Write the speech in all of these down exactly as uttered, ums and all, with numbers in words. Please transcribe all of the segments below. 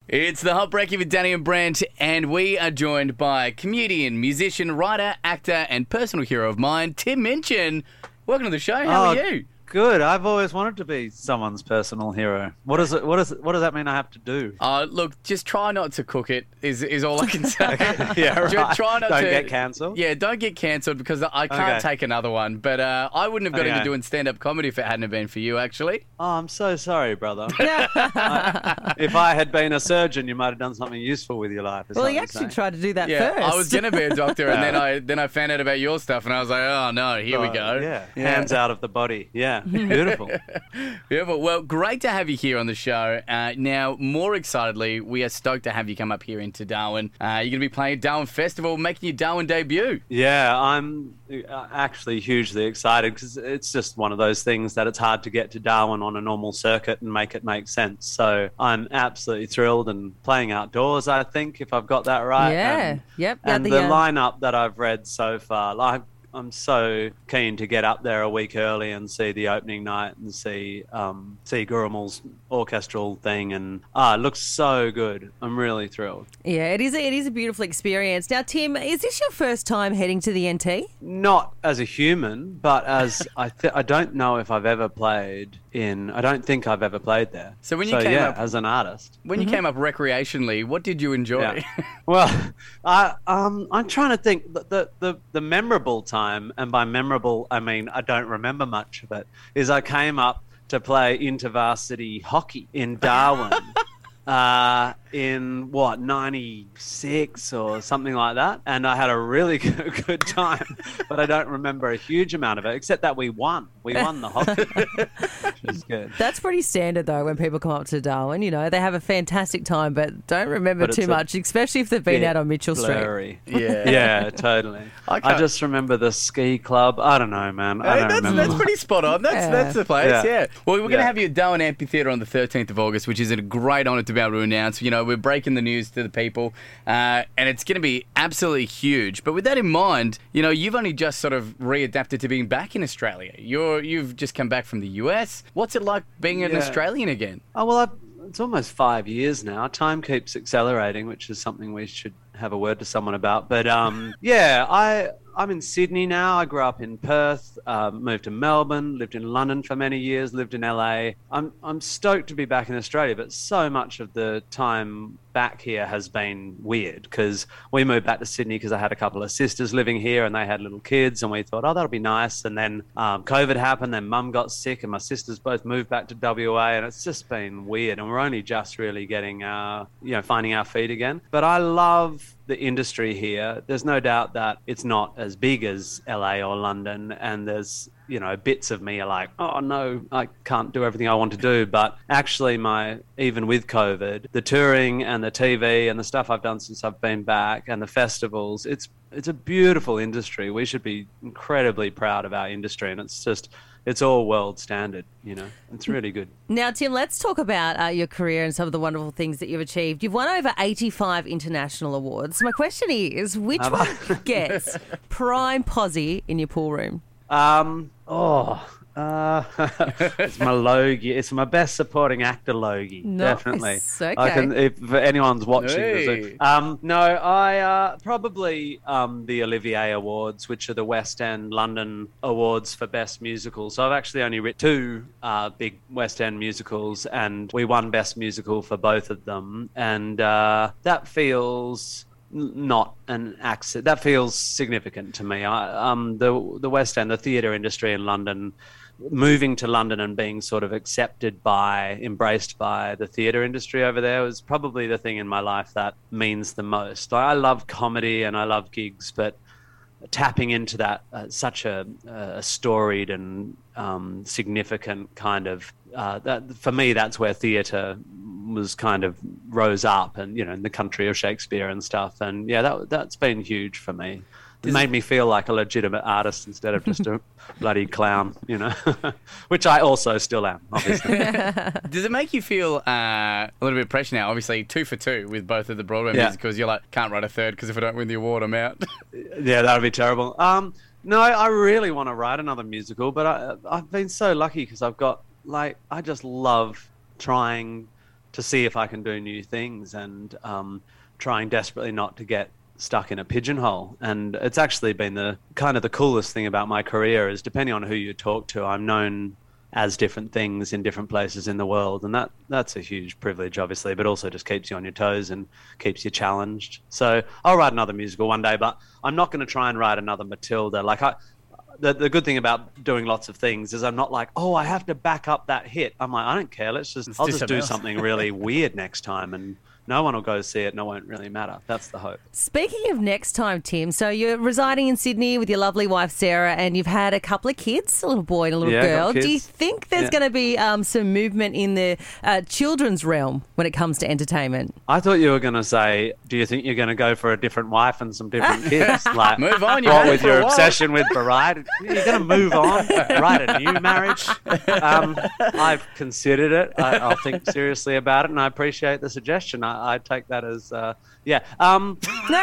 It's the Hot Brekkie with Danny and Brent, and we are joined by comedian, musician, writer, actor, and personal hero of mine, Tim Minchin. Welcome to the show. How oh, are you? Good. I've always wanted to be someone's personal hero. What does it? What does it? What does that mean? I have to do? Uh, look, just try not to cook it. Is is all I can say. yeah, right. Just try not don't to get cancelled. Yeah, don't get cancelled because I can't Okay. take another one. But uh, I wouldn't have got Okay. into doing stand-up comedy if it hadn't have been for you, actually. Oh, I'm so sorry, brother. I- if I had been a surgeon, you might have done something useful with your life. is Well, what he you're actually saying. tried to do that Yeah, first. I was gonna be a doctor, and then I then I found out about your stuff, and I was like, oh no, here we Oh, go. Yeah, hands out of the body. Yeah, beautiful. Beautiful. Well, great to have you here on the show. Uh, now, more excitedly, we are stoked to have you come up here into Darwin. Uh, you're going to be playing at Darwin Festival, making your Darwin debut. Yeah, I'm uh, actually hugely excited because it's just one of those things that it's hard to get to Darwin on a normal circuit and make it make sense. So I'm absolutely thrilled and playing outdoors, I think, if I've got that right. Yeah. And, Yep. Yeah, and the, the uh, lineup that I've read so far, like, I'm so keen to get up there a week early and see the opening night and see um, see Gurumal's orchestral thing, and ah, it looks so good. I'm really thrilled. Yeah, it is. A, it is a beautiful experience. Now, Tim, is this your first time heading to the N T? Not as a human, but as I th- I don't know if I've ever played in. I don't think I've ever played there. So when you came yeah, up- as an artist. When you came up recreationally, what did you enjoy? Yeah. Well, I um I'm trying to think the, the the the memorable time, and by memorable I mean I don't remember much of it, is I came up to play intervarsity hockey in Darwin. Uh, in what, ninety-six or something like that, and I had a really good, good time, but I don't remember a huge amount of it, except that we won. We won the hockey, which was good. That's pretty standard, though, when people come up to Darwin. You know, they have a fantastic time, but don't remember But too it's a much, especially if they've been Bit out on Mitchell Street. blurry. Yeah. Yeah, totally. I I, can't- just remember the ski club. I don't know, man. I Hey, don't that's, remember. that's pretty spot on. That's Yeah. that's the place, yeah. Yeah. Well, we're going to Yeah. have you at Darwin Amphitheatre on the thirteenth of August, which is a great honour to be able to announce. You know, we're breaking the news to the people, uh, and it's going to be absolutely huge. But with that in mind, you know, you've only just sort of readapted to being back in Australia. You're You've just come back from the U S. What's it like being an Yeah. Australian again? Oh, well, I've, it's almost five years now. Time keeps accelerating, which is something we should have a word to someone about. But um, yeah, I, I'm in Sydney now. I grew up in Perth, um, moved to Melbourne, lived in London for many years, lived in L A. I'm, I'm stoked to be back in Australia, but so much of the time back here has been weird because we moved back to Sydney because I had a couple of sisters living here and they had little kids, and we thought, oh, that'll be nice. And then um, COVID happened, then mum got sick and my sisters both moved back to W A, and it's just been weird, and we're only just really getting, uh, you know, finding our feet again. But I love the industry here. There's no doubt that it's not as big as L A or London, and there's, you know, bits of me are like, oh no, I can't do everything I want to do. But actually, my even with COVID, the touring and the T V and the stuff I've done since I've been back and the festivals, it's it's a beautiful industry. We should be incredibly proud of our industry, and it's just it's all world standard. You know, it's really good. Now, Tim, let's talk about uh, your career and some of the wonderful things that you've achieved. You've won over eighty-five international awards. My question is, which Have one gets prime posse in your pool room? Um, oh, uh, it's my Logie. It's my best supporting actor Logie. Nice. Definitely. Okay. I can, if anyone's watching. Hey. this, Um, no, I uh, probably um, the Olivier Awards, which are the West End London Awards for Best Musical. So I've actually only written two uh, big West End musicals, and we won Best Musical for both of them. And uh, that feels n- not an accident. That feels significant to me. I, um, the the West End, the theatre industry in London, moving to London and being sort of accepted by, embraced by the theatre industry over there was probably the thing in my life that means the most. I love comedy and I love gigs, but tapping into that uh, such a, a storied and um, significant kind of uh, that for me, that's where theatre was kind of rose up, and you know, in the country of Shakespeare and stuff. And yeah, that that's been huge for me. It made me feel like a legitimate artist instead of just a bloody clown, you know, which I also still am, obviously. Does it make you feel uh, a little bit of pressure now? Obviously, two for two with both of the Broadway Yeah. musicals. You're like, can't write a third because if I don't win the award, I'm out. Yeah, that would be terrible. Um, no, I really want to write another musical, but I, I've been so lucky because I've got, like, I just love trying to see if I can do new things, and um, trying desperately not to get stuck in a pigeonhole. And it's actually been the kind of the coolest thing about my career is, depending on who you talk to, I'm known as different things in different places in the world, and that that's a huge privilege, obviously, but also just keeps you on your toes and keeps you challenged. So I'll write another musical one day, but I'm not going to try and write another Matilda. Like I The, the good thing about doing lots of things is I'm not like, oh, I have to back up that hit. I'm like, I don't care. Let's just, Let's I'll do just something do else. something really weird next time, and no one will go see it, and it won't really matter. That's the hope. Speaking of next time, Tim, so you're residing in Sydney with your lovely wife, Sarah, and you've had a couple of kids, a little boy and a little Yeah, got girl. Do you kids. think there's Yeah. going to be um, some movement in the uh, children's realm when it comes to entertainment? I thought you were going to say, do you think you're going to go for a different wife and some different kids? Like, Move on, you've what had it with for your a while. obsession with variety? You're going to move on, write a new marriage? Um, I've considered it. I, I'll think seriously about it, and I appreciate the suggestion. I, I take that as, uh, yeah. Um,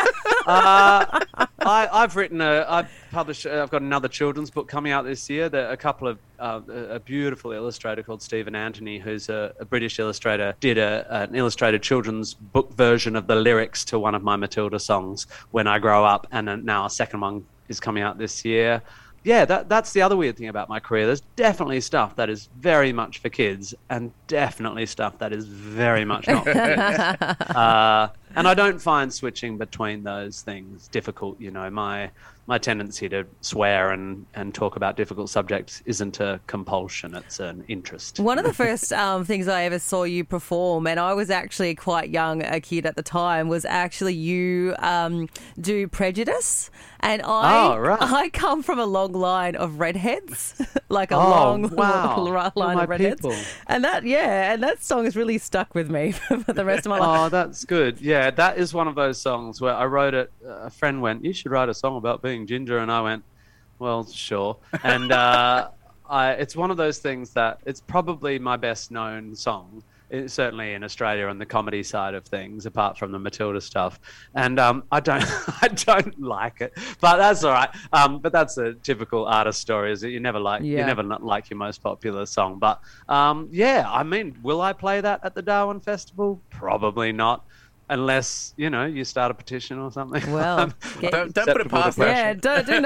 uh, I, I've written a, I've published, uh, I've got another children's book coming out this year. That a couple of, uh, a a beautiful illustrator called Stephen Anthony, who's a, a British illustrator, did a, an illustrated children's book version of the lyrics to one of my Matilda songs, When I Grow Up, and then now a second one is coming out this year. Yeah, that, that's the other weird thing about my career. There's definitely stuff that is very much for kids, and definitely stuff that is very much not for kids. Uh, and I don't find switching between those things difficult. You know, my my tendency to swear and, and talk about difficult subjects isn't a compulsion, it's an interest. One of the first um, things I ever saw you perform, and I was actually quite young, a kid at the time, was actually you um, do Prejudice. And I, Oh, right. I come from a long line of redheads, like a Oh, long, wow. long line You're my of redheads. people. And that, yeah, and that song has really stuck with me for the rest of my life. Oh, that's good. Yeah, that is one of those songs where I wrote it. A friend went, "You should write a song about being ginger," and I went, "Well, sure." And uh, I, it's one of those things that it's probably my best known song, it, certainly in Australia on the comedy side of things, apart from the Matilda stuff. And um, I don't, I don't like it, but that's all right. Um, but that's a typical artist story, is that you never like, Yeah. you never not like your most popular song. But um, yeah, I mean, will I play that at the Darwin Festival? Probably not. Unless, you know, you start a petition or something. Well, get- Don't, don't put it Acceptable past to them. yeah, don't, do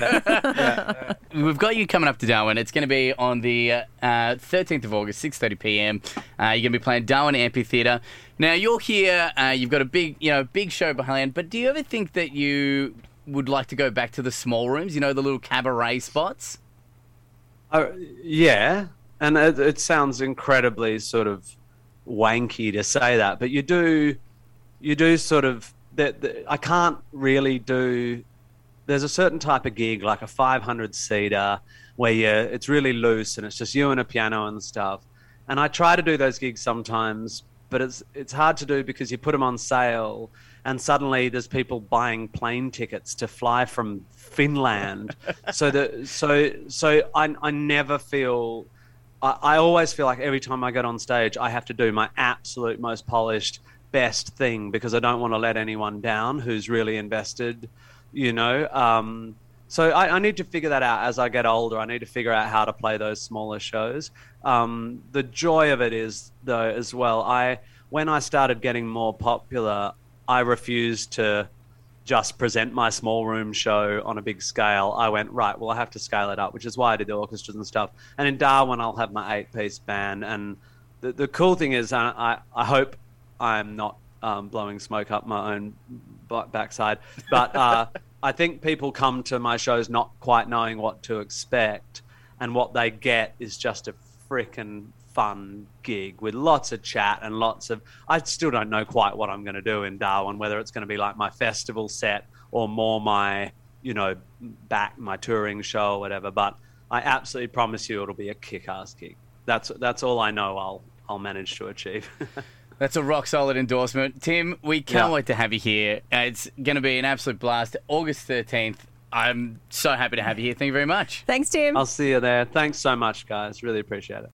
not. We've got you coming up to Darwin. It's going to be on the uh, thirteenth of August, six thirty p.m. Uh, you're going to be playing Darwin Amphitheatre. Now, you're here. Uh, you've got a big, you know, big show behind. But do you ever think that you would like to go back to the small rooms? You know, the little cabaret spots. Oh, yeah, and it, it sounds incredibly sort of wanky to say that, but you do, you do sort of. That I can't really do. There's a certain type of gig, like a five hundred seater, where you it's really loose and it's just you and a piano and stuff. And I try to do those gigs sometimes, but it's it's hard to do because you put them on sale, and suddenly there's people buying plane tickets to fly from Finland. so that so so I I never feel. I, I always feel like every time I get on stage, I have to do my absolute most polished, best thing, because I don't want to let anyone down who's really invested, you know. Um, so I, I need to figure that out as I get older. I need to figure out how to play those smaller shows. Um, the joy of it is, though, as well, I when I started getting more popular, I refused to just present my small room show on a big scale. I went, right, well, I have to scale it up, which is why I did the orchestras and stuff. And in Darwin, I'll have my eight-piece band. And the, the cool thing is, I, I, I hope I'm not um, blowing smoke up my own b- backside, but uh, I think people come to my shows not quite knowing what to expect, and what they get is just a freaking fun gig with lots of chat and lots of. I still don't know quite what I'm going to do in Darwin, whether it's going to be like my festival set or more my, you know, back my touring show or whatever. But I absolutely promise you, it'll be a kick-ass gig. That's that's all I know. I'll I'll manage to achieve. That's a rock solid endorsement. Tim, we can't Yeah. wait to have you here. Uh, It's going to be an absolute blast. August thirteenth. I'm so happy to have you here. Thank you very much. Thanks, Tim. I'll see you there. Thanks so much, guys. Really appreciate it.